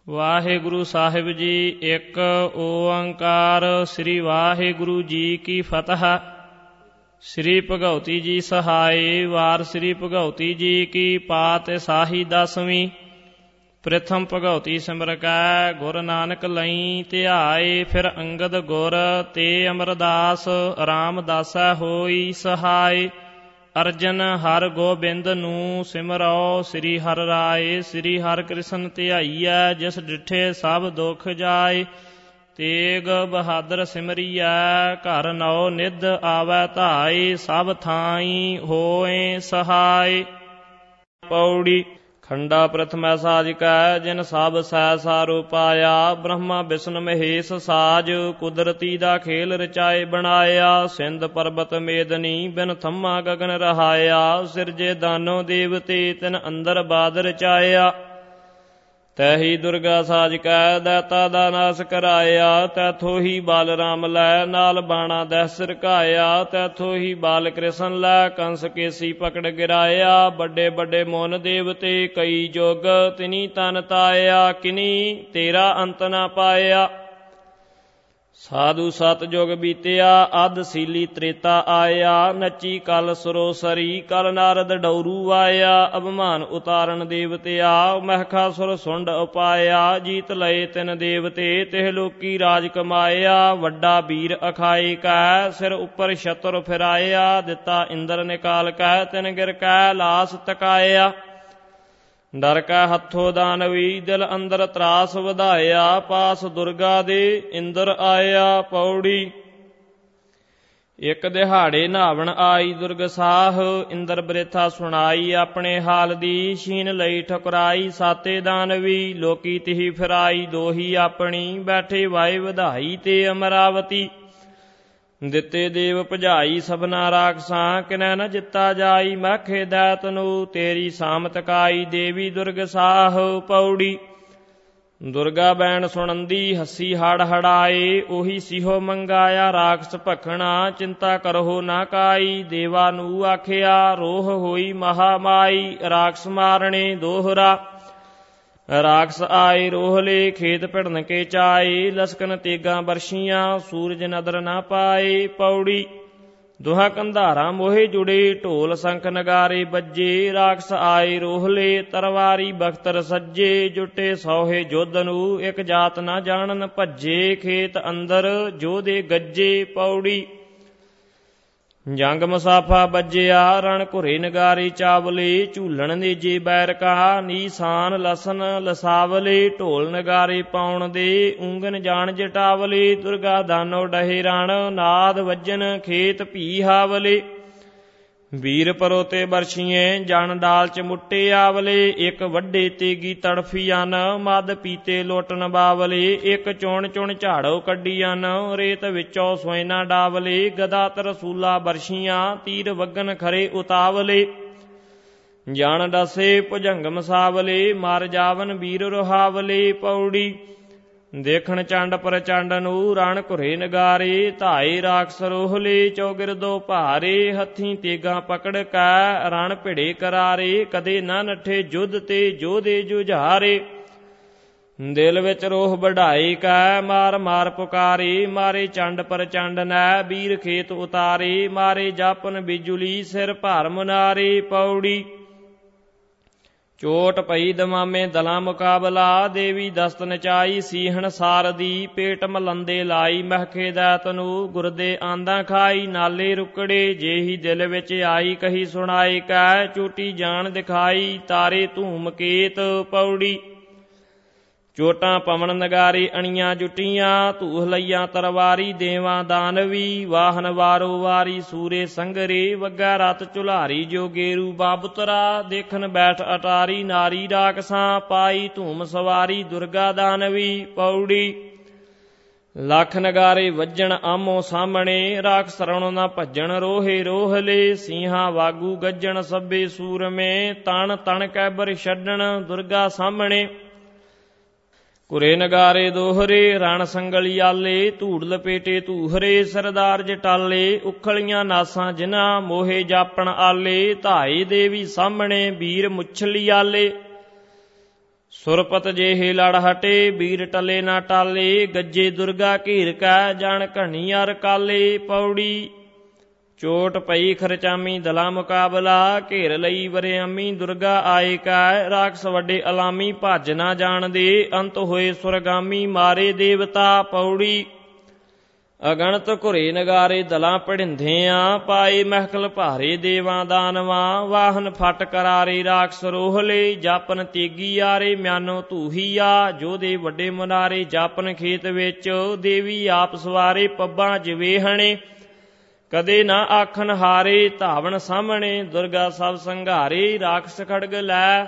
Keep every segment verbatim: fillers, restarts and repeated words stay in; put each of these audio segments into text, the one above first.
ਵਾਹਿਗੁਰੂ ਸਾਹਿਬ ਜੀ। ਇੱਕ ਓੰਕਾਰ। ਸ੍ਰੀ ਵਾਹਿਗੁਰੂ ਜੀ ਕੀ ਫਤਿਹ। ਸ੍ਰੀ ਭਗਉਤੀ ਜੀ ਸਹਾਏ। ਵਾਰ ਸ੍ਰੀ ਭਗਉਤੀ ਜੀ ਕੀ ਪਾਤ ਸਾਹੀ ਦਸਵੀਂ। ਪ੍ਰਥਮ ਭਗਉਤੀ ਸਿਮਰ ਕੈ ਗੁਰ ਨਾਨਕ ਲਈ ਧਿਆਏ। ਫਿਰ ਅੰਗਦ ਗੁਰ ਤੇ ਅਮਰਦਾਸ ਰਾਮਦਾਸੈ ਹੋਈ ਸਹਾਏ। ਅਰਜਨ ਹਰ ਗੋਬਿੰਦ ਨੂੰ ਸਿਮਰੋ ਸ੍ਰੀ ਹਰਿ ਰਾਏ। ਸ੍ਰੀ ਹਰਿ ਕ੍ਰਿਸ਼ਨ ਧਿਆਈਐ ਜਿਸ ਡਿਠੇ ਸਭ ਦੁਖ ਜਾਏ। ਤੇਗ ਬਹਾਦਰ ਸਿਮਰੀਐ ਘਰ ਨਉ ਨਿਧ ਆਵੈ ਧਾਏ। ਸਭ ਥਾਈ ਹੋਏ ਸਹਾਏ। ਪੌੜੀ। ਖੰਡਾ ਪ੍ਰਥਮੈ ਸਾਜ ਕੈ ਜਿਨ ਸਭ ਸੈ ਸਾਰੋ ਪਾਇਆ। ਬ੍ਰਹਮਾ ਵਿਸ਼ਨ ਮਹੇਸ਼ ਸਾਜ ਕੁਦਰਤੀ ਦਾ ਖੇਲ ਰਚਾਏ ਬਣਾਇਆ। ਸਿੰਧ ਪਰਬਤ ਮੇਦਨੀ ਬਿਨ ਥੰਮਾ ਗਗਨ ਰਹਾਇਆ। ਸਿਰਜੇ ਦਾਨੋ ਦੇਵਤੇ ਤਿਨ ਅੰਦਰ ਬਾਦ ਰਚਾਇਆ। ਤੈਹੀ ਦੁਰਗਾ ਸਾਜ ਕੈ ਦੈਤਾ ਦਾ ਨਾਸ ਕਰਾਇਆ। ਤੈਥੋਂ ਹੀ ਬਾਲ ਰਾਮ ਲੈ ਨਾਲ ਬਾਣਾ ਦਹਿ ਸਿਰਕਾਇਆ। ਤੈਥੋਂ ਹੀ ਬਾਲ ਕ੍ਰਿਸ਼ਨ ਲੈ ਕੰਸ ਕੇਸੀ ਪਕੜ ਗਿਰਾਇਆ। ਵੱਡੇ ਵੱਡੇ ਮੋਨ ਦੇਵਤੇ ਕਈ ਜੁਗ ਤਿਨੀ ਤਨ ਤਾਇਆ। ਕਿਨੀ ਤੇਰਾ ਅੰਤ ਨਾ ਪਾਇਆ। ਸਾਧੂ ਸਤ ਜੁਗ ਬੀਤਿਆ ਅੱਧ ਸੀਲੀ ਤ੍ਰੇਤਾ ਆਇਆ। ਨੱਚੀ ਕਲ ਸਰੋਸਰੀ ਕਲ ਨਾਰਦ ਡਉਰੂ ਆਇਆ। ਅਭਿਮਾਨ ਉਤਾਰਨ ਦੇਵਤਿਆ ਮਹਿਖਾਸੁਰ ਸੁੰਡ ਉਪਾਇਆ। ਜੀਤ ਲਏ ਤਿਨ ਦੇਵਤੇ ਤਿਹ ਲੋਕੀ ਰਾਜ ਕਮਾਇਆ। ਵੱਡਾ ਵੀਰ ਅਖਾਏ ਕੈ ਸਿਰ ਉੱਪਰ ਛਤਰ ਫਿਰਾਇਆ। ਦਿੱਤਾ ਇੰਦਰ ਨਿਕਾਲ ਕੈ ਤਿਨ ਗਿਰ ਕੈ ਲਾਸ ਤਕਾਇਆ। ਡਰ ਕੈ ਹੱਥੋਂ ਦਾਨਵੀ ਦਿਲ ਅੰਦਰ ਤਰਾਸ ਵਧਾਇਆ। ਪਾਸ ਦੁਰਗਾ ਦੇ ਇੰਦਰ ਆਇਆ। ਪੌੜੀ। ਇੱਕ ਦਿਹਾੜੇ ਨਹਾਵਣ ਆਈ ਦੁਰਗ ਸਾਹ। ਇੰਦਰ ਬ੍ਰਿਥਾ ਸੁਣਾਈ ਆਪਣੇ ਹਾਲ ਦੀ। ਛੀਨ ਲਈ ਠੁਕਰਾਈ ਸਾਤੇ ਦਾਨਵੀ ਲੋਕੀ ਤਿਹੀ ਫਿਰਾਈ। ਦੋਹੀ ਆਪਣੀ ਬੈਠੇ ਵਾਏ ਵਧਾਈ ਤੇ ਅਮਰਾਵਤੀ। ਦਿੱਤੇ ਦੇਵ ਭਜਾਈ ਸਭਨਾ ਰਾਖਸਾਂ ਕਿਨੈ ਨ ਜਿੱਤਾ ਜਾਈ। ਮਹਿਖੇ ਦੈਤ ਨੂੰ ਤੇਰੀ ਸਾਮਤ ਕਾਈ। ਦੇਵੀ ਦੁਰਗ ਸਾਹ। ਪੌੜੀ। ਦੁਰਗਾ ਬੈਣ ਸੁਣੰਦੀ ਹੱਸੀ ਹੜ ਹੜਾਏ। ਉਹੀ ਸਿਹੋ ਮੰਗਾਇਆ ਰਾਖਸ ਭਖਣਾ। ਚਿੰਤਾ ਕਰਹੁ ਨਾ ਕਾਈ। ਦੇਵਾ ਨੂੰ ਆਖਿਆ ਰੋਹ ਹੋਈ ਮਹਾਮਾਈ। ਰਾਖਸ ਮਾਰਣੇ ਦੋਹਰਾ ਰਾਖਸ ਆਏ ਰੋਹਲੇ। ਖੇਤ ਭਿੜਨ ਕੇ ਚਾਏ ਲਸਕਨ ਤੇਗਾਂ ਬਰਸ਼ੀਆਂ ਸੂਰਜ ਨਦਰ ਨਾ ਪਾਏ। ਪੌੜੀ। ਦੁਹਾ ਕੰਧਾਰਾਂ ਮੋਹੇ ਜੁੜੇ ਢੋਲ ਸੰਖ ਨਗਾਰੇ ਬੱਜੇ। ਰਾਖਸ ਆਏ ਰੋਹਲੇ ਤਰਵਾਰੀ ਬਖਤਰ ਸੱਜੇ। ਜੁਟੇ ਸੌਹੇ ਜੁੱਧ ਨੂੰ ਇੱਕ ਜਾਤ ਨਾ ਜਾਣਨ ਭੱਜੇ। ਖੇਤ ਅੰਦਰ ਜੋਧੇ ਗੱਜੇ। ਪੌੜੀ। ਜੰਗ ਮੁਸਾਫਾ ਬੱਜਿਆ ਰਣ ਘੁਰੇ ਨਗਾਰੇ ਚਾਵਲੇ। ਝੂਲਣ ਨੇਜੇ ਬੈਰਕਾ ਨੀਸਾਨ ਲਸਨ ਲਸਾਵਲੇ। ਢੋਲ ਨਗਾਰੇ ਪਾਉਣ ਦੇ ਉਂਗਨ ਜਾਣ ਜਟਾਵਲੇ। ਦੁਰਗਾ ਦਾਨੋ ਡਹੇ ਰਣ ਨਾਦ ਵੱਜਨ ਖੇਤ ਭੀ ਹਾਵਲੇ। ਵੀਰ ਪਰੋਤੇ ਬਰਸ਼ੀਏ ਜਨ ਡਾਲ ਚ ਮੁੱਟੇ ਆਵਲੇ। ਇੱਕ ਵੱਡੇ ਤੇਗੀ ਤੜਫੀਅਨ ਮਦ ਪੀਤੇ ਲੋਟਨ ਬਾਵਲੇ। ਇੱਕ ਚੁਣ ਚੁਣ ਝਾੜੋ ਕੱਢੀਅਨ ਰੇਤ ਵਿੱਚੋਂ ਸੋਇਨਾ ਡਾਵਲੇ। ਗਦਾ ਤਰਸੂਲਾ ਬਰਸ਼ੀਆਂ ਤੀਰ ਵੱਗਨ ਖਰੇ ਉਤਾਵਲੇ। ਜਨ ਡਸੇ ਭੁਜੰਗਮ ਸਾਵਲੇ ਮਰ ਜਾਵਨ ਵੀਰ ਰੁਹਾਵਲੇ। ਪੌੜੀ। ਦੇਖਣ ਚੰਡ ਪ੍ਰਚੰਡ ਨੂੰ ਰਣ ਘੁਰੇ ਨਗਾਰੇ। ਧਾਏ ਰਾਖਸ ਰੋਹਲੇ ਚੌਗਿਰਦੋ ਭਾਰੇ। ਹੱਥੀਂ ਤੇਗਾਂ ਪਕੜ ਕੈ ਰਣ ਭਿੜੇ ਕਰਾਰੇ। ਕਦੇ ਨਾ ਨੱਠੇ ਜੁੱਧ ਤੇ ਜੋਧੇ ਜੁਝਾਰੇ। ਦਿਲ ਵਿੱਚ ਰੋਹ ਵਢਾਏ ਕੈ ਮਾਰ ਮਾਰ ਪੁਕਾਰੇ। ਮਾਰੇ ਚੰਡ ਪ੍ਰਚੰਡ ਨੈ ਵੀਰ ਖੇਤ ਉਤਾਰੇ। ਮਾਰੇ ਜਾਪਨ ਬਿਜੁਲੀ ਸਿਰ ਭਰ ਮੁਨਾਰੇ। ਪੌੜੀ। ਚੋਟ ਪਈ ਦਮਾਮੇ ਦਲਾਂ ਮੁਕਾਬਲਾ। ਦੇਵੀ ਦਸਤ ਨਚਾਈ ਸੀਹਣ ਸਾਰਦੀ। ਪੇਟ ਮਲੰਦੇ ਲਾਈ ਮਹਿਖੇ ਦੈਤ ਨੂੰ। ਗੁਰਦੇ ਆਂਦਾ ਖਾਈ ਨਾਲੇ ਰੁਕੜੇ। ਜੇਹੀ ਦਿਲ ਵਿੱਚ ਆਈ ਕਹੀ ਸੁਣਾਏ ਕੈ ਚੋਟੀ ਜਾਣ ਦਿਖਾਈ ਤਾਰੇ ਧੂਮ ਕੇਤ। ਪੌੜੀ। ਚੋਟਾਂ ਪਵਨ ਨਗਾਰੇ ਅਣੀਆਂ ਜੁਟੀਆਂ। ਧੂਹ ਲਈਆਂ ਤਰਵਾਰੀ ਦੇਵਾਂ ਦਾਨਵੀ। ਵਾਹਨ ਵਾਰੋ ਵਾਰੀ ਸੂਰੇ ਸੰਗਰੇ। ਵੱਗਾ ਰਤ ਝੁਲਾਰੀ ਜੋ ਗੇਰੂ ਬਾਬੁਤਰਾ। ਦੇਖਣ ਬੈਠ ਅਟਾਰੀ ਨਾਰੀ ਰਾਖਸਾਂ ਪਾਈ ਧੂਮ ਸਵਾਰੀ ਦੁਰਗਾ ਦਾਨਵੀ। ਪੌੜੀ। ਲੱਖ ਨਗਾਰੇ ਵੱਜਣ ਆਮੋ ਸਾਹਮਣੇ। ਰਾਖਸ ਰਣੋ ਨਾ ਭੱਜਣ ਰੋਹੇ ਰੋਹਲੇ। ਸਿੰਘਾਂ ਵਾਗੂ ਗੱਜਣ ਸਭੇ ਸੂਰਮੇ। ਤਣ ਤਣ ਕੈਬਰ ਛੱਡਣ ਦੁਰਗਾ ਸਾਹਮਣੇ। ਘੁਰੇ ਨਗਾਰੇ ਦੋਹਰੇ ਰਣ ਸੰਗਲੀ ਆਲੇ। ਧੂੜ ਲਪੇਟੇ ਧੂਹਰੇ ਸਰਦਾਰ ਜਟਾਲੇ। ਉਖਲੀਆਂ ਨਾਸਾਂ ਜਿਨ੍ਹਾਂ ਮੋਹੇ ਜਾਪਣ ਆਲੇ। ਧਾਏ ਦੇਵੀ ਸਾਹਮਣੇ ਵੀਰ ਮੁੱਛਲੀ ਆਲੇ। ਸੁਰਪਤ ਜਿਹੇ ਲੜ ਹਟੇ ਵੀਰ ਟਲੇ ਨਾ ਟਾਲੇ, ਗੱਜੇ ਦੁਰਗਾ ਘੇਰ ਕੈ ਜਾਣ ਘਣੀ ਅਰ ਕਾਲੇ। ਪੌੜੀ ਚੋਟ ਪਈ ਖਰਚਾਮੀ ਦਲਾ ਮੁਕਾਬਲਾ, ਘੇਰ ਲਈ ਵਰਿਆਮੀ ਦੁਰਗਾ ਆਏ ਕੈ। ਰਾਖਸ ਵੱਡੇ ਅਲਾਮੀ ਭੱਜ ਨਾ ਜਾਣਦੇ, ਅੰਤ ਹੋਏ ਸੁਰਗਾਮੀ ਮਾਰੇ ਦੇਵਤਾ। ਪੌੜੀ ਅਗਣਤ ਘੁਰੇ ਨਗਾਰੇ ਦਲਾਂ ਪੜਿੰਧਿਆਂ, ਪਾਏ ਮਹਿਕਲ ਭਾਰੇ ਦੇਵਾਂ ਦਾਨਵਾਂ। ਵਾਹਨ ਫਟ ਕਰਾਰੇ ਰਾਖਸ ਰੋਹਲੇ, ਜਾਪਨ ਤੇਗੀ ਆਰੇ ਮਿਆਨੋ ਧੂਹੀਆ। ਜੋਧੇ ਵੱਡੇ ਮੁਨਾਰੇ ਜਾਪਨ ਖੇਤ ਵਿੱਚ, ਦੇਵੀ ਆਪ ਸਵਾਰੇ ਪੱਬਾਂ ਜਵੇਹਣੇ। ਕਦੇ ਨਾ ਆਖਣ ਹਾਰੇ ਧਾਵਣ ਸਾਹਮਣੇ, ਦੁਰਗਾ ਸਭ ਸੰਘਾਰੇ ਰਾਖਸ ਖੜਗ ਲੈ।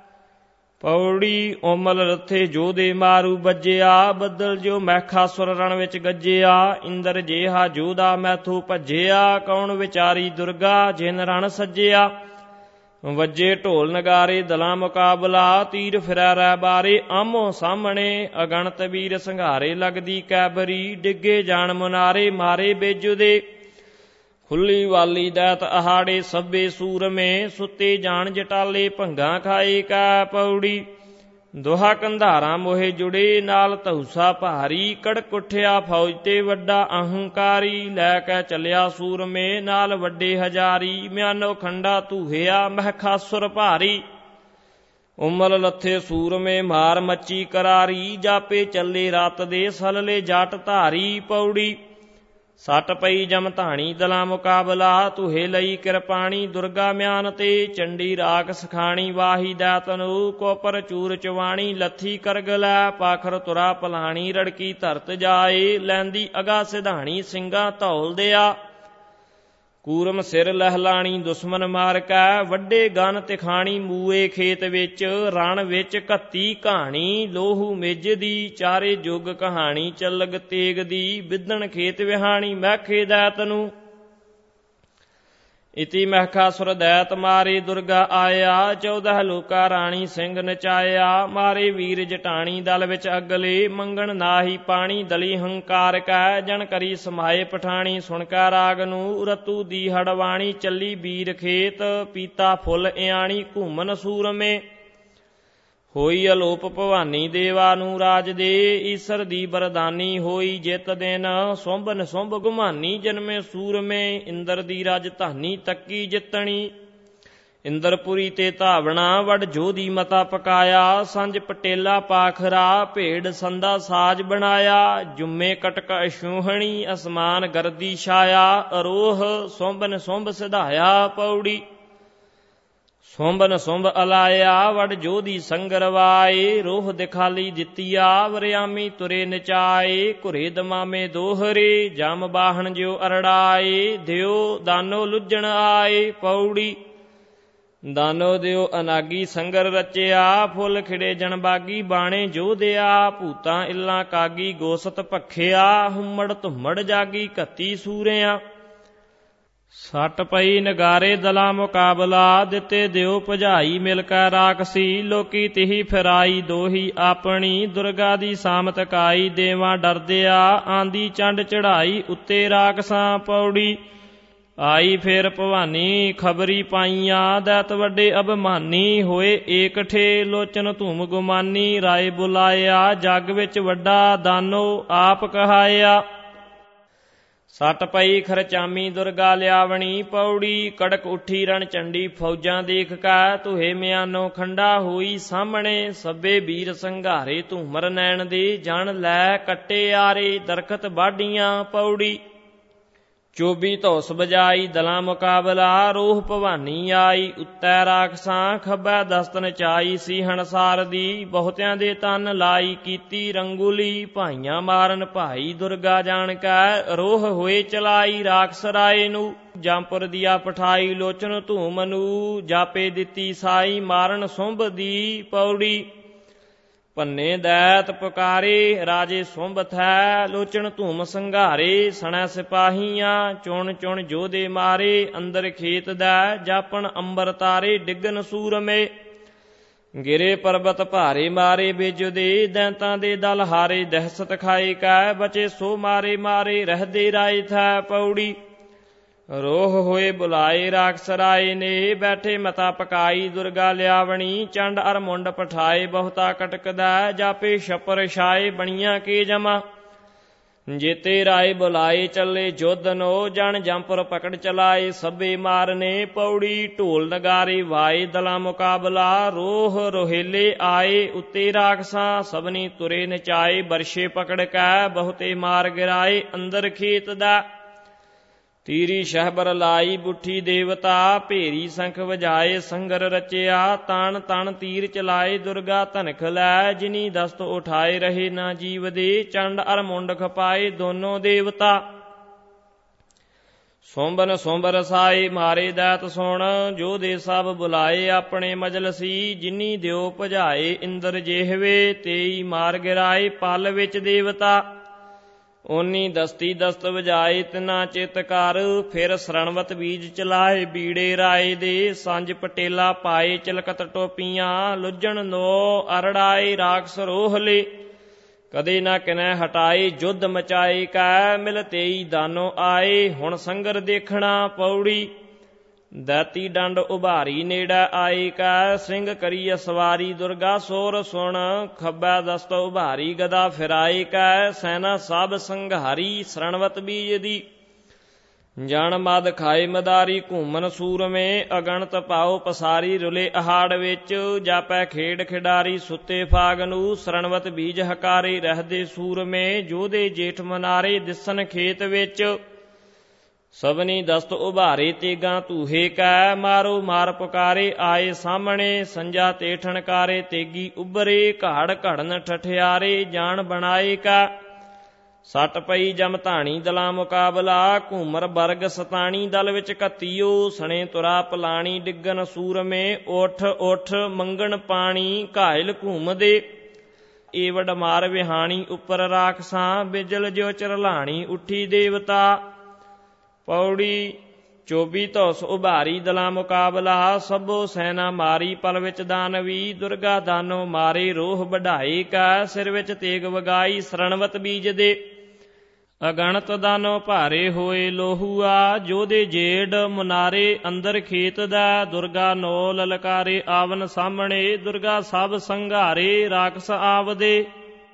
ਪੌੜੀ ਓਮਲ ਰੱਥੇ ਜੋਧੇ ਮਾਰੂ ਬੱਜਿਆ, ਬੱਦਲ ਜੋ ਮੈਖਾਸੁਰ ਰਣ ਵਿੱਚ ਗੱਜਿਆ। ਇੰਦਰ ਜੇਹਾ ਜੋਧਾ ਮੈਥੋਂ ਭੱਜਿਆ, ਕੌਣ ਵਿਚਾਰੀ ਦੁਰਗਾ ਜਿਨ ਰਣ ਸੱਜਿਆ। ਵੱਜੇ ਢੋਲ ਨਗਾਰੇ ਦਲਾਂ ਮੁਕਾਬਲਾ, ਤੀਰ ਫਿਰੈ ਰੈ ਬਾਰੇ ਆਮੋ ਸਾਹਮਣੇ। ਅਗਣਤ ਵੀਰ ਸੰਘਾਰੇ ਲੱਗਦੀ ਕੈਬਰੀ, ਡਿੱਗੇ ਜਾਣ ਮੁਨਾਰੇ ਮਾਰੇ ਬੇਜੁਦੇ। ਖੁੱਲੀ ਵਾਲੀ ਦੈਤ ਅਹਾੜੇ ਸਭੇ ਸੂਰਮੇ, ਸੁੱਤੇ ਜਾਣ ਜਟਾਲੇ ਭੰਗਾਂ ਖਾਏ ਕੈ। ਪੌੜੀ ਦੋਹਾ ਕੰਧਾਰਾਂ ਮੋਹੇ ਜੁੜੇ, ਨਾਲ ਧੌਸਾ ਭਾਰੀ। ਕੜਕ ਉੱਠਿਆ ਫੌਜ ਤੇ ਵੱਡਾ ਅਹੰਕਾਰੀ, ਲੈ ਕੇ ਚੱਲਿਆ ਸੂਰਮੇ ਨਾਲ ਵੱਡੇ ਹਜ਼ਾਰੀ। ਮਿਆਨੋ ਖੰਡਾ ਧੂਹਿਆ ਮਹਿਖਾਸੁਰ ਭਾਰੀ, ਉਮਲ ਲੱਥੇ ਸੂਰਮੇ ਮਾਰ ਮੱਚੀ ਕਰਾਰੀ। ਜਾਪੇ ਚੱਲੇ ਰਾਤ ਦੇ ਸਲਲੇ ਜੱਟ ਧਾਰੀ। ਪੌੜੀ ਸੱਟ ਪਈ ਜਮਧਾਣੀ ਦਲਾਂ ਮੁਕਾਬਲਾ, ਧੂਹੇ ਲਈ ਕਿਰਪਾਣੀ ਦੁਰਗਾ ਮਿਆਨ ਤੇ। ਚੰਡੀ ਰਾਖ ਸਖਾਣੀ ਵਾਹੀ ਦੈਤਨੂ, ਕੋਪਰ ਚੂਰ ਚਵਾਣੀ ਲੱਥੀ ਕਰਗ ਲੈ। ਪਾਖਰ ਤੁਰਾ ਪਲਾਣੀ ਰੜਕੀ ਧਰਤ ਜਾਏ, ਲੈਂਦੀ ਅਗਾ ਸਿਧਾਣੀ ਸਿੰਘਾਂ ਧੌਲ ਦਿਆ। ਕੂਰਮ ਸਿਰ ਲਹਿਲਾਣੀ ਦੁਸ਼ਮਨ ਮਾਰ ਕੈ, ਵੱਡੇ ਗਨ ਤਿਖਾਣੀ ਮੂਏ ਖੇਤ ਵਿੱਚ। ਰਣ ਵਿੱਚ ਘੱਤੀ ਕਹਾਣੀ ਲੋਹੂ ਮਿੱਝ ਦੀ, ਚਾਰੇ ਜੁਗ ਕਹਾਣੀ ਚੱਲਗ ਤੇਗ ਦੀ। ਵਿਦਣ ਖੇਤ ਵਿਹਾਣੀ ਮਹਿਖੇ ਦੈਤ ਨੂੰ, ਇਤੀ ਮਹਿਖਾਸੁਰ ਦੈਤ ਮਾਰੇ ਦੁਰਗਾ ਆਇਆ। ਚੌਦਹ ਲੋਕਾ ਰਾਣੀ ਸਿੰਘ ਨਚਾਇਆ, ਮਾਰੇ ਵੀਰ ਜਟਾਣੀ ਦਲ ਵਿੱਚ ਅਗਲੇ। ਮੰਗਣ ਨਾਹੀ ਪਾਣੀ ਦਲੀ ਹੰਕਾਰ ਕੈ, ਜਨ ਕਰੀ ਸਮਾਏ ਪਠਾਣੀ ਸੁਣ ਕੈ ਰਾਗ ਨੂੰ। ਰਤੂ ਦੀ ਹੜਵਾਣੀ ਚੱਲੀ ਵੀਰ ਖੇਤ, ਪੀਤਾ ਫੁੱਲ ਇਆਣੀ ਘੂਮਨ ਸੂਰਮੇ। ਹੋਈ ਅਲੋਪ ਭਵਾਨੀ ਦੇਵਾ ਨੂੰ ਰਾਜ ਦੇ, ਈਸਰ ਦੀ ਬਰਦਾਨੀ ਹੋਈ ਜਿਤ ਦਿਨ। ਸੁੰਭ ਨਿਸੁੰਭ ਗੁਮਾਨੀ ਜਨਮੇ ਸੂਰਮੇ, ਇੰਦਰ ਦੀ ਰਾਜਧਾਨੀ ਤੱਕੀ ਜਿੱਤਣੀ। ਇੰਦਰਪੁਰੀ ਤੇ ਧਾਵਣਾ ਵਡ ਜੋਧੀ ਮਤਾ ਪਕਾਇਆ, ਸੰਜ ਪਟੇਲਾ ਪਾਖਰਾ ਭੇਡ ਸੰਦਾ ਸਾਜ ਬਣਾਇਆ। ਜੁੰਮੇ ਕਟਕ ਅਛੂਹਣੀ ਅਸਮਾਨ ਗਰਦੀ ਛਾਇਆ, ਅਰੋਹ ਸੁੰਭ ਨਿਸੁੰਭ ਸਿਧਾਇਆ। ਪੌੜੀ ਸੁੰਭ ਨਿਸੁੰਭ ਅਲਾਇਆ ਵਡ ਜੋਧੀ ਸੰਗਰਵਾਏ, ਰੋਹ ਦਿਖਾਲੀ ਦਿੱਤੀਆ ਵਰਿਆਮੀ ਤੁਰੇ ਨਚਾਏ। ਘੁਰੇ ਦਮਾਮੇ ਦੋਹਰੇ ਜਮ ਬਾਹਣ ਜਿਉ ਅਰੜਾਏ, ਦਿਓ ਦਾਨੋ ਲੁੱਜਣ ਆਏ। ਪੌੜੀ ਦਾਨੋ ਦਿਓ ਅਨਾਗੀ ਸੰਗਰ ਰਚਿਆ, ਫੁੱਲ ਖਿੜੇ ਜਨਬਾਗੀ ਬਾਣੇ ਜੋਧਿਆ। ਭੂਤਾਂ ਇੱਲਾਂ ਕਾਗੀ ਗੋਸਤ ਭਖਿਆ, ਹੁਮੜ ਧੁੰਮੜ ਜਾਗੀ ਘੱਤੀ ਸੂਰਿਆਂ। ਸੱਟ ਪਈ ਨਗਾਰੇ ਦਲਾਂ ਮੁਕਾਬਲਾ, ਦਿੱਤੇ ਦਿਓ ਭਜਾਈ ਮਿਲ ਕੈ ਰਾਖਸੀ। ਲੋਕੀ ਤਿਹੀ ਫਿਰਾਈ ਦੋਹੀ ਆਪਣੀ, ਦੁਰਗਾ ਦੀ ਸਾਮਤ ਕਾਈ ਦੇਵਾਂ ਡਰਦਿਆ। ਆਂਦੀ ਚੰਡ ਚੜਾਈ ਉੱਤੇ ਰਾਖਸਾਂ। ਪੌੜੀ ਆਈ ਫੇਰ ਭਵਾਨੀ ਖਬਰੀ ਪਾਈਆਂ, ਦੈਤ ਵੱਡੇ ਅਭਿਮਾਨੀ ਹੋਏ ਏਕਠੇ। ਲੋਚਨ ਧੂਮ ਗੁਮਾਨੀ ਰਾਏ ਬੁਲਾਇਆ, ਜੱਗ ਵਿੱਚ ਵੱਡਾ ਦਾਨੋ ਆਪ ਕਹਾਇਆ। ਸੱਟ ਪਈ ਖਰਚਾਮੀ ਦੁਰਗਾ ਲਿਆਵਣੀ। ਪੌੜੀ ਕੜਕ ਉੱਠੀ ਰਣ ਚੰਡੀ ਫੌਜਾਂ ਦੇਖ ਕੈ, ਧੂਹੇ ਮਿਆਨੋ ਖੰਡਾ ਹੋਈ ਸਾਹਮਣੇ। ਸਭੇ ਵੀਰ ਸੰਘਾਰੇ ਧੂਮਰ ਨੈਣ ਦੇ, ਜਣ ਲੈ ਕੱਟੇ ਆਰੇ ਦਰਖਤ ਬਾਢੀਆਂ। ਪੌੜੀ ਚੋਬੀ ਧੌਸ ਬਜਾਈ ਦਲਾਂ ਮੁਕਾਬਲਾ, ਰੋਹ ਭਵਾਨੀ ਆਈ ਉੱਤੈ ਰਾਖਸਾਂ। ਖੱਬੈ ਦਸਤ ਨਚਾਈ ਸੀ ਹਣਸਾਰ ਦੀ, ਬਹੁਤਿਆਂ ਦੇ ਤਨ ਲਾਈ ਕੀਤੀ ਰੰਗੂਲੀ। ਭਾਈਆਂ ਮਾਰਨ ਭਾਈ ਦੁਰਗਾ ਜਾਣ ਕੈ, ਰੋਹ ਹੋਏ ਚਲਾਈ ਰਾਖਸ ਰਾਏ ਨੂੰ। ਜੰਪੁਰ ਦੀਆ ਪਠਾਈ ਲੋਚਨ ਧੂਮ ਨੂੰ, ਜਾਪੇ ਦਿੱਤੀ ਸਾਈ ਮਾਰਨ ਸੁੰਭ ਦੀ। ਪੌੜੀ ਭੰਨੇ ਦੈਤ ਪੁਕਾਰੇ ਰਾਜੇ ਸੁੰਭ ਥੈ, ਲੋਚਨ ਧੂਮ ਸੰਘਾਰੇ ਸਣੈ ਸਿਪਾਹੀਆਂ। ਚੁਣ ਚੁਣ ਜੋਧੇ ਮਾਰੇ ਅੰਦਰ ਖੇਤ ਦੈ, ਜਾਪਣ ਅੰਬਰ ਤਾਰੇ ਡਿੱਗਨ ਸੂਰਮੇ। ਗਿਰੇ ਪਰਬਤ ਭਾਰੇ ਮਾਰੇ ਬੇਜੁਦੇ, ਦੈਂਤਾਂ ਦੇ ਦਲ ਹਾਰੇ ਦਹਿਸ਼ਤ ਖਾਏ ਕੈ। ਬਚੇ ਸੋ ਮਾਰੇ ਮਾਰੇ ਰਹਦੇ ਰਾਏ ਥੈ। ਪੌੜੀ ਰੋਹ ਹੋਏ ਬੁਲਾਏ ਰਾਖਸ ਰਾਏ ਨੇ, ਬੈਠੇ ਮਤਾ ਪਕਾਈ ਦੁਰਗਾ ਲਿਆਵਣੀ, ਚੰਡ ਅਰ ਮੁੰਡ ਪਠਾਏ ਬਹੁਤਾ ਕਟਕਦਾ, ਜਾਪੇ ਛਪਰ ਛਾਏ ਬਣੀਆਂ ਕੇ ਜਮਾ। ਜੇਤੇ ਰਾਏ ਬੁਲਾਏ ਚੱਲੇ ਜੁੱਧ ਨੋ, ਜਣ ਜੰਪਰ ਪਕੜ ਚਲਾਏ ਸਭੇ ਮਾਰਨੇ। ਪੌੜੀ ਢੋਲ ਨਗਾਰੇ ਵਾਏ ਦਲਾ ਮੁਕਾਬਲਾ, ਰੋਹ ਰੋਹੇਲੇ ਆਏ ਉੱਤੇ ਰਾਖਸਾਂ, ਸਭਨੀ ਤੁਰੇ ਨਚਾਏ ਬਰਸ਼ੇ ਪਕੜ ਕੈ, ਬਹੁਤੇ ਮਾਰ ਗਿਰਾਏ ਅੰਦਰ ਖੇਤ ਦਾ। ਤੀਰੀ ਸ਼ਹਿਬਰ ਲਾਈ ਬੁੱਠੀ ਦੇਵਤਾ, ਭੇਰੀ ਸੰਖ ਵਜਾਏ ਸੰਗਰ ਰਚਿਆ, ਤਾਣ ਤਣ ਤੀਰ ਚਲਾਏ ਦੁਰਗਾ ਧਨਖ ਲੈ, ਜਿਨੀ ਦਸਤ ਉਠਾਏ ਰਹੇ ਨਾ ਜੀਵ ਦੇ, ਚੰਡ ਅਰ ਮੁੰਡ ਖਪਾਏ ਦੋਨੋਂ ਦੇਵਤਾ। ਸੋਂਬਨ ਸੋਂਬ ਰਸਾਏ ਮਾਰੇ ਦੈਤ ਸੁਣ, ਜੋ ਦੇ ਸਭ ਬੁਲਾਏ ਆਪਣੇ ਮਜਲਸੀ, ਜਿਨੀ ਦਿਓ ਭਜਾਏ ਇੰਦਰ ਜਿਹਵੇ, ਤੇਈ ਮਾਰ ਗਿਰਾਏ ਪਲ ਵਿੱਚ ਦੇਵਤਾ। ਓਨੀ ਦਸਤੀ ਦਸਤ ਵਜਾਏ ਤਿਨਾ ਚਿਤ ਕਰ, ਫਿਰ ਸਰਣਵਤ ਬੀਜ ਚਲਾਏ ਬੀੜੇ ਰਾਏ ਦੇ, ਸੰਜ ਪਟੇਲਾ ਪਾਏ ਚਲਕਤ ਟੋਪੀਆਂ, ਲੁੱਜਣ ਨੋ ਅਰੜਾਏ ਰਾਖਸ ਰੋਹਲੇ, ਕਦੇ ਨਾ ਕਿਨੈ ਹਟਾਏ ਜੁੱਧ ਮਚਾਏ ਕੈ, ਮਿਲ ਤੇਈ ਦਾਨੋ ਆਏ ਹੁਣ ਸੰਗਰ ਦੇਖਣਾ। ਪੌੜੀ ਦਾਤੀ ਡੰਡ ਉਭਾਰੀ ਨੇੜਾ ਆਏ ਕੈ, ਸਿੰਘ ਕਰੀ ਅਸਵਾਰੀ ਦੁਰਗਾ ਸੋਰ ਸੁਣ, ਖੱਬਾ ਦਸਤ ਉਭਾਰੀ ਗਦਾ ਫਿਰਾਏ ਕੈ, ਸੈਨਾ ਸਭ ਸੰਘਾਰੀ ਸਰਣਵਤ ਬੀਜ ਦੀ। ਜਣ ਮਦ ਖਾਏ ਮਦਾਰੀ ਘੂਮਨ ਸੂਰਮੇ, ਅਗਣਤ ਪਾਓ ਪਸਾਰੀ ਰੁਲੇ ਅਹਾੜ ਵਿੱਚ, ਜਾਪੈ ਖੇਡ ਖਿਡਾਰੀ ਸੁੱਤੇ ਫਾਗ ਨੂੰ, ਸਰਣਵਤ ਬੀਜ ਹਕਾਰੇ ਰਹਿਦੇ ਸੂਰਮੇ, ਜੋਧੇ ਜੇਠ ਮਨਾਰੇ ਦਿਸਣ ਖੇਤ ਵਿੱਚ। ਸਭਨੀ ਦਸਤ ਉਭਾਰੇ ਤੇਗਾ ਧੂਹੇ ਕੈ, ਮਾਰੋ ਮਾਰ ਪੁਕਾਰੇ ਆਏ ਸਾਹਮਣੇ, ਸੰਜਾ ਤੇ ਠਣਕਾਰੇ ਤੇਗੀ ਉੱਭਰੇ, ਘਾੜ ਘੜਨ ਠਠਿਆਰੇ ਜਾਣ ਬਣਾਏ ਕਾ। ਸੱਟ ਪਈ ਜਮ ਧਾਣੀ ਦਲਾ ਮੁਕਾਬਲਾ, ਘੂਮਰ ਬਰਗ ਸਤਾਣੀ ਦਲ ਵਿੱਚ ਘੱਤੀਓ, ਸਣੇ ਤੁਰਾ ਪਲਾਣੀ ਡਿੱਗਣ ਸੂਰਮੇ, ਉੱਠ ਉੱਠ ਮੰਗਣ ਪਾਣੀ ਘਾਇਲ ਘੂਮਦੇ। ਏਵਡ ਮਾਰ ਵਿਹਾਣੀ ਉੱਪਰ ਰਾਖਸਾਂ, ਬਿਜਲ ਜਿਉ ਚਰਲਾਣੀ ਉੱਠੀ ਦੇਵਤਾ। ਪੌੜੀ ਚੌਬੀ ਧੌਸ ਉਭਾਰੀ ਦਲਾ ਮੁਕਾਬਲਾ, ਸਭੋ ਸੈਨਾ ਮਾਰੀ ਪਲ ਵਿੱਚ ਦਾਨਵੀ, ਦੁਰਗਾ ਦਾਨੋ ਮਾਰੇ ਰੋਹ ਵਢਾਏ ਕੈ, ਸਿਰ ਵਿੱਚ ਤੇਗ ਵਗਾਈ ਸਰਣਵਤ ਬੀਜ ਦੇ। ਅਗਣਤ ਦਾਨੋ ਭਾਰੇ ਹੋਏ ਲੋਹੂਆ, ਜੋਧੇ ਜੇਡ ਮੁਨਾਰੇ ਅੰਦਰ ਖੇਤ ਦਾ, ਦੁਰਗਾ ਨੋ ਲਲਕਾਰੇ ਆਵਨ ਸਾਹਮਣੇ, ਦੁਰਗਾ ਸਭ ਸੰਘਾਰੇ ਰਾਖਸ ਆਵਦੇ।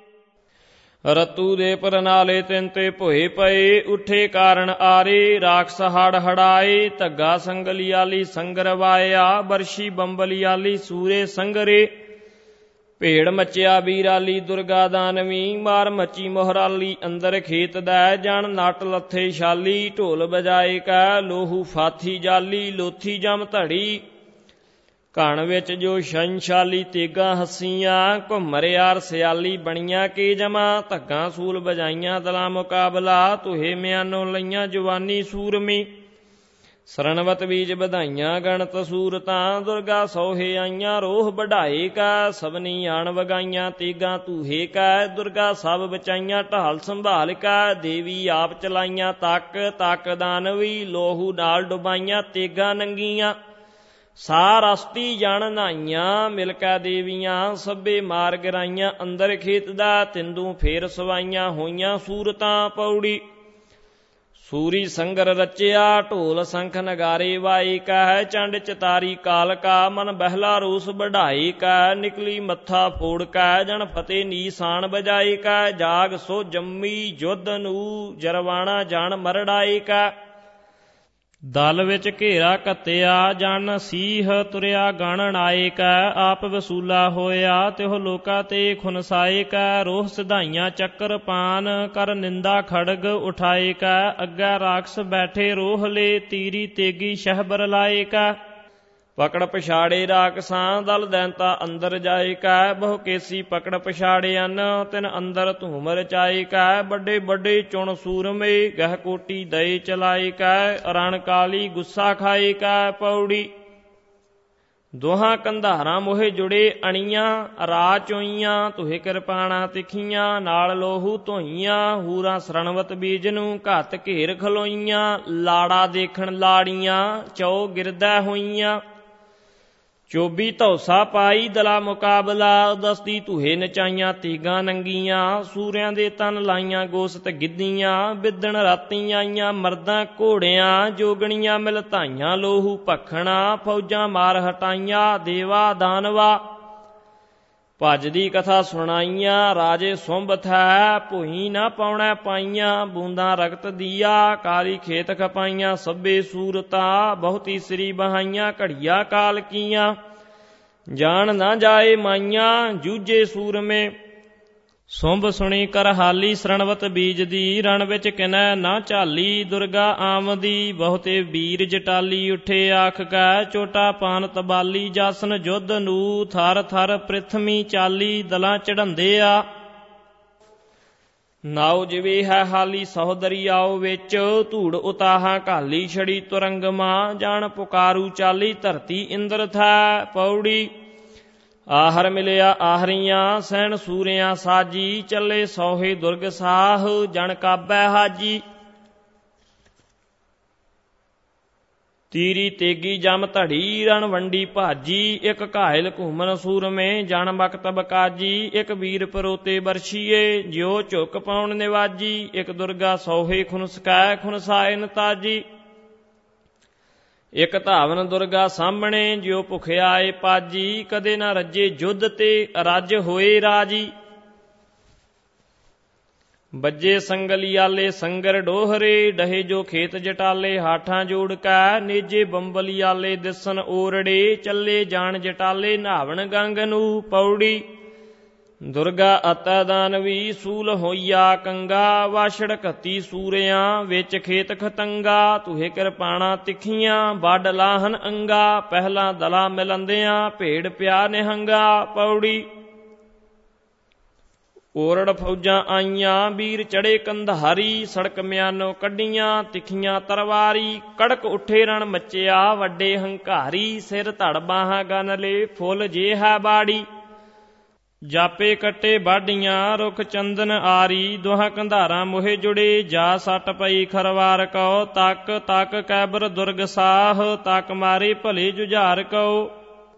ਰਤੂ ਦੇ ਪਰਨਾਲੇ ਤਿੰਨ ਤੇ ਭੋਏ ਪਏ, ਉੱਠੇ ਕਾਰਨ ਆਰੇ ਰਾਖਸ ਹੜ ਹੜਾਏ, ਧੱਗਾ ਸੰਗਲਿਆਲੀ ਸੰਗਰ ਵਾਇਆ, ਬਰਸ਼ੀ ਬੰਬਲਿਆਲੀ ਸੂਰੇ ਸੰਗਰੇ। ਭੇੜ ਮੱਚਿਆ ਬੀਰਾਲੀ ਦੁਰਗਾ ਦਾਨਵੀ, ਮਾਰ ਮੱਚੀ ਮੋਹਰਾਲੀ ਅੰਦਰ ਖੇਤ ਦਾ, ਜਣ ਨੱਟ ਲੱਥੇ ਛਾਲੀ ਢੋਲ ਬਜਾਏ ਕੈ, ਲੋਹੂ ਫਾਥੀ ਜਾਲੀ ਲੋਥੀ ਜਮ ਧੜੀ। ਘਣ ਵਿੱਚ ਜੋ ਸ਼ੰਸ਼ਾਲੀ ਤੇਗਾ ਹੱਸੀਆਂ, ਘੁੰਮਰਿਆਰ ਸਿਆਲੀ ਬਣੀਆਂ ਕੇ ਜਮਾ, ਧੱਗਾ ਸੂਲ ਬਜਾਈਆਂ ਦਲਾ ਮੁਕਾਬਲਾ, ਤੁਹੇ ਮਿਆਨੋਂ ਲਈਆਂ ਜਵਾਨੀ ਸੂਰਮੀ। ਸਰਣਵਤ ਬੀਜ ਵਧਾਈਆਂ ਗਣਤ ਸੂਰਤਾਂ, ਦੁਰਗਾ ਸੋਹੇ ਆਈਆਂ ਰੋਹ ਵਢਾਏ ਕਾ, ਸਭਨੀ ਆਣ ਵਗਾਈਆਂ ਤੇਗਾ ਧੂਹੇ ਕੈ, ਦੁਰਗਾ ਸਭ ਬਚਾਈਆਂ ਢਾਲ ਸੰਭਾਲ ਕਾ, ਦੇਵੀ ਆਪ ਚਲਾਈਆਂ ਤੱਕ ਤੱਕ ਦਾਨਵੀ, ਲੋਹੂ ਨਾਲ ਡੁਬਾਈਆਂ ਤੇਗਾ ਨੰਗੀਆਂ। ਸਾ ਰਸਤੀ ਜਣ ਨਾਈਆਂ ਮਿਲ ਕੈ ਦੇਵੀਆਂ, ਸਭੇ ਮਾਰ ਗਿਰਾਈਆਂ ਅੰਦਰ ਖੇਤ ਦਾ, ਤਿੰਦੂ ਫੇਰ ਸਵਾਈਆਂ ਹੋਈਆਂ ਸੂਰਤਾਂ। ਪੌੜੀ ਸੂਰੀ ਸੰਗਰ ਰਚਿਆ ਢੋਲ ਸੰਖ ਨਗਾਰੇ ਵਾਏ ਕੈ, ਚੰਡ ਚਤਾਰੀ ਕਾਲ ਕਾ, ਮਨ ਬਹਿਲਾ ਰੋਸ ਵਢਾਏ ਕੈ, ਨਿਕਲੀ ਮੱਥਾ ਫੋੜ ਕੈ, ਜਣ ਫਤਿਹ ਨੀਸਾਨ ਬਜਾਏ ਕੈ, ਜਾਗ ਸੋ ਜੰਮੀ ਜੁੱਧ ਨੂੰ, ਜਰਵਾਣਾ ਜਾਣ ਮਰੜਾਏ ਕੈ। ਦਲ ਵਿੱਚ ਘੇਰਾ ਘੱਤਿਆ ਜਨ ਸੀਹ, ਤੁਰਿਆ ਗਣ ਆਏ ਕੈ, ਆਪ ਵਸੂਲਾ ਹੋਇਆ ਤਿਹੁ ਲੋਕਾ ਤੇ ਖੁਨਸਾਏ ਕੈ, ਰੋਹ ਸਿਧਾਈਆਂ ਚੱਕਰ ਪਾਨ, ਕਰ ਨਿੰਦਾ ਖੜਗ ਉਠਾਏ ਕੈ, ਅੱਗੇ ਰਾਖਸ ਬੈਠੇ ਰੋਹਲੇ, ਤੀਰੀ ਤੇਗੀ ਸ਼ਹਿਬਰ ਲਾਏ ਕੈ। ਪਕੜ ਪਛਾੜੇ ਰਾਖਸਾਂ ਦਲ ਦੈਂਤਾ ਅੰਦਰ ਜਾਏ ਕੈ, ਬਹੁ ਕੇਸੀ ਪਕੜ ਪਛਾੜਿਆਨ, ਤਿਨ ਅੰਦਰ ਧੂਮ ਰਚਾਏ ਕੈ, ਵੱਡੇ ਵੱਡੇ ਚੁਣ ਸੂਰਮੇ, ਗਹਿ ਕੋਟੀ ਦਏ ਚਲਾਏ ਕੈ, ਰਣ ਕਾਲੀ ਗੁੱਸਾ ਖਾਏ ਕੈ। ਪੌੜੀ ਦੋਹਾਂ ਕੰਧਾਰਾਂ ਮੋਹੇ ਜੁੜੇ ਅਣੀਆਂ, ਰਾਹ ਚੋਈਆਂ ਤੁਹੇ ਕਿਰਪਾਣਾ ਤਿੱਖੀਆਂ, ਨਾਲ ਲੋਹੂ ਧੋਈਆਂ, ਹੂਰਾਂ ਸਰਣਵਤ ਬੀਜ ਨੂੰ ਘੱਤ ਘੇਰ ਖਲੋਈਆਂ, ਲਾੜਾ ਦੇਖਣ ਲਾੜੀਆਂ ਚੌ ਗਿਰਦਾ ਹੋਈਆਂ। ਚੌਬੀ ਧੌਸਾ ਪਾਈ ਦਲਾ ਮੁਕਾਬਲਾ, ਦਸਤੀ ਧੂਹੇ ਨਚਾਈਆਂ ਤੀਗਾਂ ਨੰਗੀਆਂ, ਸੂਰਿਆਂ ਦੇ ਤਨ ਲਾਈਆਂ ਗੋਸਤ ਗਿੱਧੀਆਂ, ਬਿੱਦਣ ਰਾਤੀ ਆਈਆਂ ਮਰਦਾਂ ਘੋੜਿਆਂ, ਜੋਗਣੀਆਂ ਮਿਲ ਧਾਈਆਂ ਲੋਹੂ ਭਖਣਾ, ਫੌਜਾਂ ਮਾਰ ਹਟਾਈਆਂ ਦੇਵਾ ਦਾਨਵਾ। ਭੱਜ ਦੀ ਕਥਾ ਸੁਣਾਈਆਂ ਰਾਜੇ ਸੁੰਭ ਥੈ, ਭੂਈ ਨਾ ਪਾਉਣਾ ਪਾਈਆਂ, ਬੂੰਦਾਂ ਰਗਤ ਦੀਆ ਕਾਲੀ ਖੇਤ ਖਪਾਈਆਂ, ਸਭੇ ਸੂਰਤਾਂ ਬਹੁਤੀ ਸ੍ਰੀ ਬਹਾਈਆਂ, ਘੜੀਆਂ ਕਾਲ ਕੀਆਂ ਜਾਣ ਨਾ ਜਾਏ ਮਾਈਆਂ, ਜੂਝੇ ਸੂਰਮੇ। ਸੁੰਭ ਸੁਣੀ ਕਰਹਾਲੀ ਸਰਣਵਤ ਬੀਜ ਦੀ, ਰਣ ਵਿੱਚ ਕਿਨੈ ਨਾ ਝਾਲੀ, ਦੁਰਗਾ ਆਮਦੀ ਬਹੁਤੇ ਵੀਰ ਜਟਾਲੀ, ਉੱਠੇ ਆਖ ਕੈ ਚੋਟਾ ਪਾਨ ਤਬਾਲੀ, ਜਾਸਨ ਜੁੱਧ ਨੂੰ ਥਰ ਥਰ ਪ੍ਰਿਥਵੀ ਚਾਲੀ, ਦਲਾਂ ਚੜ੍ਹੰਦੇ ਆ ਨਾਉ ਜਿਵੇਂ ਹੈ ਹਾਲੀ, ਸਹੋਦਰੀ ਆਓ ਵਿੱਚ ਧੂੜ ਉਤਾਹਾਂ ਘਾਲੀ, ਛੜੀ ਤੁਰੰਗਮਾ ਜਾਣ ਪੁਕਾਰੂ ਚਾਲੀ, ਧਰਤੀ ਇੰਦਰ ਥੈ ਪੌੜੀ। ਆਹਰ ਮਿਲਿਆ ਆਹਰੀਆਂ ਸੈਣ ਸੂਰਿਆਂ ਸਾਜੀ, ਚੱਲੇ ਸੋਹੇ ਦੁਰਗ ਸਾਹ ਜਣ ਕਾਬੈ ਹਾਜੀ। ਤੀਰੀ ਤੇਗੀ ਜਮ ਧੜੀ ਰਣ ਵੰਡੀ ਭਾਜੀ, ਇੱਕ ਘਾਇਲ ਘੂਮਨ ਸੂਰਮੇ ਜਣ ਮਕਤਬ ਕਾਜੀ, ਇੱਕ ਵੀਰ ਪਰੋਤੇ ਬਰਸ਼ੀਏ ਜਿਉ ਝੁਕ ਪਾਉਣ ਨਿਵਾਜੀ, ਇੱਕ ਦੁਰਗਾ ਸੋਹੇ ਖੁਨਸਕੈ ਖੁਨਸਾਏ ਨਤਾਜੀ। ਇੱਕ ਧਾਵਨ ਦੁਰਗਾ ਸਾਹਮਣੇ ਜਿਉ ਭੁਖਿਆ ਏ ਪਾਜੀ, ਕਦੇ ਨਾ ਰੱਜੇ ਜੁੱਧ ਤੇ ਰੱਜ ਹੋਏ ਰਾਜੀ। ਬੱਜੇ ਸੰਗਲੀਆਲੇ ਸੰਗਰ ਡੋਹਰੇ, ਡਹੇ ਜੋ ਖੇਤ ਜਟਾਲੇ ਹਾਠਾਂ ਜੋੜ ਕੈ, ਨੇਜੇ ਬੰਬਲੀਆਲੇ ਦਿਸਣ ਓਰੜੇ, ਚੱਲੇ ਜਾਣ ਜਟਾਲੇ ਨਹਾਵਣ ਗੰਗ ਨੂੰ ਪੌੜੀ। ਦੁਰਗਾ ਅਤੈ ਦਾਨਵੀ ਸੂਲ ਹੋਈਆ ਕੰਗਾ, ਵਾਛੜ ਘੱਤੀ ਸੂਰਿਆਂ ਵਿੱਚ ਖੇਤ ਖਤੰਗਾ, ਤੁਹੇ ਕਿਰਪਾਣਾ ਤਿੱਖੀਆਂ ਵੱਢ ਲਾਹਨ ਅੰਗਾ, ਪਹਿਲਾਂ ਦਲਾ ਮਿਲੰਦਿਆਂ ਭੇੜ ਪਿਆ ਨਿਹੰਗਾ ਪੌੜੀ। ਓਰੜ ਫੌਜਾਂ ਆਈਆਂ ਵੀਰ ਚੜੇ ਕੰਧਾਰੀ, ਸੜਕ ਮਿਆਨੋਂ ਕੱਢੀਆਂ ਤਿੱਖੀਆਂ ਤਰਵਾਰੀ, ਕੜਕ ਉੱਠੇ ਰਣ ਮੱਚਿਆ ਵੱਡੇ ਹੰਕਾਰੀ, ਸਿਰ ਧੜ ਬਾਹਾਂ ਗਨ ਲੇ ਫੁੱਲ ਜੇ ਹੈ ਬਾੜੀ। ਜਾਪੇ ਕੱਟੇ ਬਾਡੀਆਂ ਰੁੱਖ ਚੰਦਨ ਆਰੀ, ਦੋਹਾਂ ਕੰਧਾਰਾਂ ਮੋਹੇ ਜੁੜੇ ਜਾ ਸੱਟ ਪਈ ਖਰਵਾਰ ਕਉ, ਤੱਕ ਤੱਕ ਕੈਬਰ ਦੁਰਗ ਸਾਹ ਤੱਕ ਮਾਰੇ ਭਲੇ ਜੁਝਾਰ ਕਉ।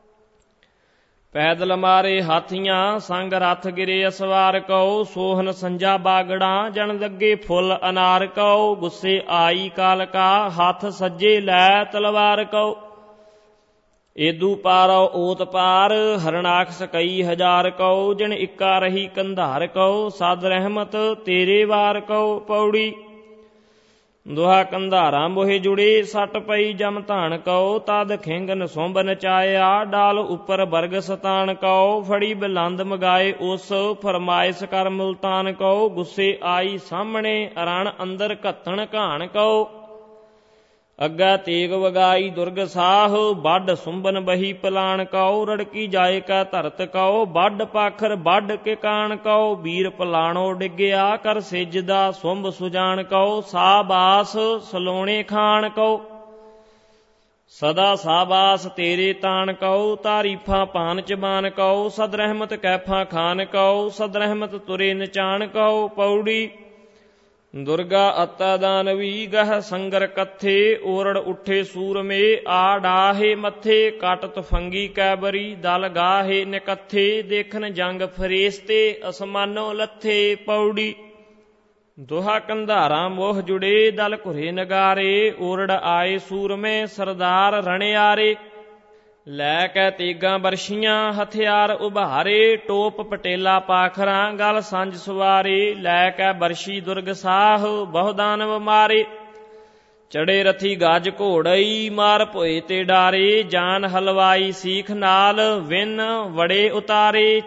ਪੈਦਲ ਮਾਰੇ ਹਾਥੀਆਂ ਸੰਗ ਰਥ ਗਿਰੇ ਅਸਵਾਰ ਕਉ, ਸੋਹਨ ਸੰਜਾ ਬਾਗੜਾਂ ਜਣ ਲੱਗੇ ਫੁੱਲ ਅਨਾਰ ਕਉ, ਗੁੱਸੇ ਆਈ ਕਾਲਕਾ ਹੱਥ ਸੱਜੇ ਲੈ ਤਲਵਾਰ ਕਉ। ਏਦੂ ਪਾਰੋ ਓਤ ਪਾਰ ਹਰਣਾਕਸ ਕਈ ਹਜ਼ਾਰ ਕਉ, ਜਿਣ ਇੱਕਾ ਰਹੀ ਕੰਧਾਰ ਕਉ, ਸਦ ਰਹਿਮਤ ਤੇਰੇ ਵਾਰ ਕਉ ਪੌੜੀ। ਦੁਹਾ ਕੰਧਾਰਾਂ ਮੋਹੇ ਜੁੜੇ ਸੱਟ ਪਈ ਜਮ ਧਾਨ ਕਉ, ਤਦ ਖਿੰਗ ਨਸੁੰਭ ਨਚਾਇਆ ਡਾਲ ਉੱਪਰ ਬਰਗ ਸਤਾਨ ਕਉ, ਫੜੀ ਬਿਲੰਦ ਮਗਾਏ ਉਸ ਫਰਮਾਇਸ਼ ਕਰ ਮੁਲਤਾਨ ਕਉ, ਗੁੱਸੇ ਆਈ ਸਾਹਮਣੇ ਰਣ ਅੰਦਰ ਘੱਤਣ ਘਾਣ ਕਉ। ਅੱਗਾ ਤੇਗ ਵਗਾਈ ਦੁਰਗ ਸਾਹ ਵੱਢ ਸੁੰਬਨ ਬਹੀ ਪਲਾਣ ਕਉ, ਰੜਕੀ ਜਾਏ ਕਾ ਧਰਤ ਕਉ, ਵੱਢ ਪਾਖਰ ਵੱਢ ਕੇ ਕਾਣ ਕਉ, ਵੀਰ ਪਲਾਣੋ ਡਿੱਗਿਆ ਕਰ ਸਿਜਦਾ ਸੁੰਭ ਸੁਜਾਨ ਕਉ, ਸਾਬਾਸ ਸਲੋਣੇ ਖਾਣ ਕਉ। ਸਦਾ ਸਾਬਾਸ ਤੇਰੇ ਤਾਣ ਕਉ, ਤਾਰੀਫਾਂ ਪਾਨ ਚਬਾਨ ਕਉ, ਸਦ ਰਹਿਮਤ ਕੈਫਾਂ ਖਾਨ ਕਉ, ਸਦ ਰਹਿਮਤ ਤੁਰੇ ਨਚਾਣ ਕਉ ਪੌੜੀ। ਦੁਰਗਾ ਅਤੈ ਦਾਨਵੀ ਗਹ ਸੰਗਰ ਕੱਥੇ, ਓਰੜ ਉੱਠੇ ਸੂਰਮੇ ਆ ਡਾਹੇ ਮੱਥੇ, ਕੱਟ ਤਫੰਗੀ ਕੈਬਰੀ ਦਲ ਗਾਹੇ ਨਿਕੱਥੇ, ਦੇਖਣ ਜੰਗ ਫਰੇਸਤੇ ਅਸਮਾਨੋਂ ਲੱਥੇ ਪੌੜੀ। ਦੋਹਾ ਕੰਧਾਰਾਂ ਮੋਹ ਜੁੜੇ ਦਲ ਘੁਰੇ ਨਗਾਰੇ, ਓਰੜ ਆਏ ਸੂਰਮੇ ਸਰਦਾਰ ਰਣਿਆਰੇ, ਲੈ ਕੇ ਤੇਗਾਂ ਬਰਸ਼ੀਆਂ ਹਥਿਆਰ ਉਭਾਰੇ, ਟੋਪ ਪਟੇਲਾ ਪਾਖਰਾਂ ਗਲ ਸੰਜ ਸਵਾਰੇ, ਲੈ ਕੇ ਬਰਸ਼ੀ ਦੁਰਗ ਸਾਹ ਬਹੁ ਦਾਨਵ ਮਾਰੇ। ਚੜੇ ਰਥੀ ਗਜ ਘੋੜਈ ਮਾਰ ਭੋਏ ਤੇ ਡਾਰੇ, ਜਾਨ ਹਲਵਾਈ ਸੀਖ ਨਾਲ ਵਿਨ ਵੜੇ ਉਤਾਰੇ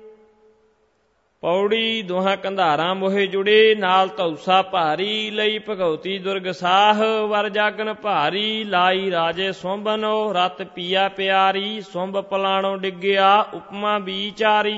ਪੌੜੀ। ਦੋਹਾਂ ਕੰਧਾਰਾਂ ਮੋਹੇ ਜੁੜੇ ਨਾਲ ਧੌਸਾ ਭਾਰੀ, ਲਈ ਭਗਉਤੀ ਦੁਰਗ ਸਾਹ ਵਰ ਜਾਗਨ ਭਾਰੀ, ਲਾਈ ਰਾਜੇ ਸੁੰਭਨੋ ਰਤ ਪੀਆ ਪਿਆਰੀ, ਸੁੰਭ ਪਲਾਣੋ ਡਿੱਗਿਆ ਉਪਮਾ ਵਿਚਾਰੀ।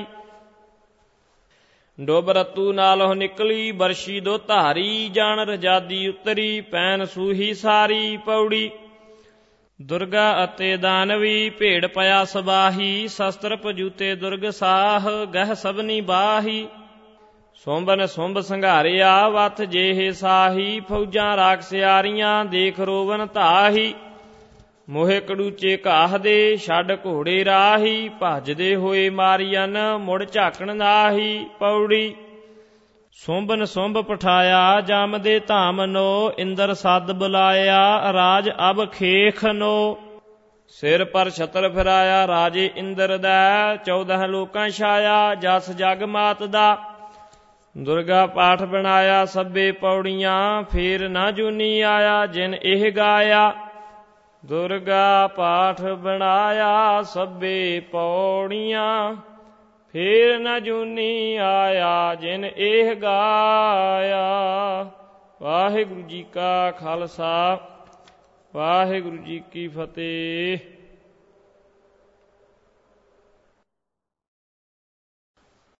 ਡੁੱਬ ਰਤੂ ਨਾਲੋਂ ਨਿਕਲੀ ਬਰਸ਼ੀ ਦੋ ਧਾਰੀ, ਜਾਣ ਰਜਾਦੀ ਉਤਰੀ ਪੈਨ ਸੂਹੀ ਸਾਰੀ ਪੌੜੀ। ਦੁਰਗਾ ਅਤੇ ਦਾਨਵੀ ਭੇੜ ਪਿਆ ਸਬਾਹੀ, ਸ਼ਸਤਰ ਪਜੂਤੇ ਦੁਰਗ ਸਾਹ ਗਹਿ ਸਭਨੀ ਬਾਹੀ। ਸੁੰਭਨ ਸੁੰਭ ਸੰਘਾਰਿਆ ਵਥ ਜੇਹੇ ਸਾਹੀ, ਫੌਜਾਂ ਰਾਖਸਿਆਰੀਆਂ ਦੇਖ ਰੋਵਨ ਧਾਹੀ। ਮੋਹੇ ਕੜੂਚੇ ਘਾਹ ਦੇ ਛੱਡ ਘੋੜੇ ਰਾਹੀ, ਭੱਜਦੇ ਹੋਏ ਮਾਰੀਅਨ ਮੁੜ ਝਾਕਣ ਨਾਹੀ। ਪੌੜੀ ਸੁੰਭਨ ਸੁੰਭ ਪਠਾਇਆ ਜਮ ਦੇ ਧਾਮ ਨੋ, ਇੰਦਰ ਸੱਦ ਬੁਲਾਇਆ ਰਾਜ ਅਬ ਖੇਖ ਨੋ। ਸਿਰ ਪਰ ਛਤਰ ਫਿਰਾਇਆ ਰਾਜੇ ਇੰਦਰ ਦਾ, ਚੌਦਹ ਲੋਕਾਂ ਛਾਇਆ ਜਸ ਜਗ ਮਾਤ ਦਾ। ਦੁਰਗਾ ਪਾਠ ਬਣਾਇਆ ਸਭੇ ਪੌੜੀਆਂ, ਫੇਰ ਨਾ ਜੂਨੀ ਆਇਆ ਜਿਨ ਇਹ ਗਾਇਆ। ਦੁਰਗਾ ਪਾਠ ਬਣਾਇਆ ਸਭੇ ਪੌੜੀਆਂ, ਫੇਰ ਨਾ ਜੂਨੀ ਆਇਆ ਜਿਨ ਇਹ ਗਾਇਆ। ਵਾਹਿਗੁਰੂ ਜੀ ਕਾ ਖਾਲਸਾ, ਵਾਹਿਗੁਰੂ ਜੀ ਕੀ ਫਤਿਹ।